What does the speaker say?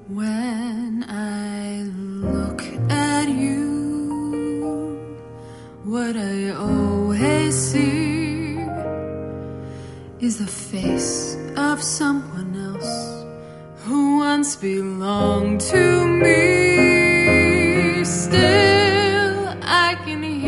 When I look at you, what I always see is the face of someone else who once belonged to me. Still, I can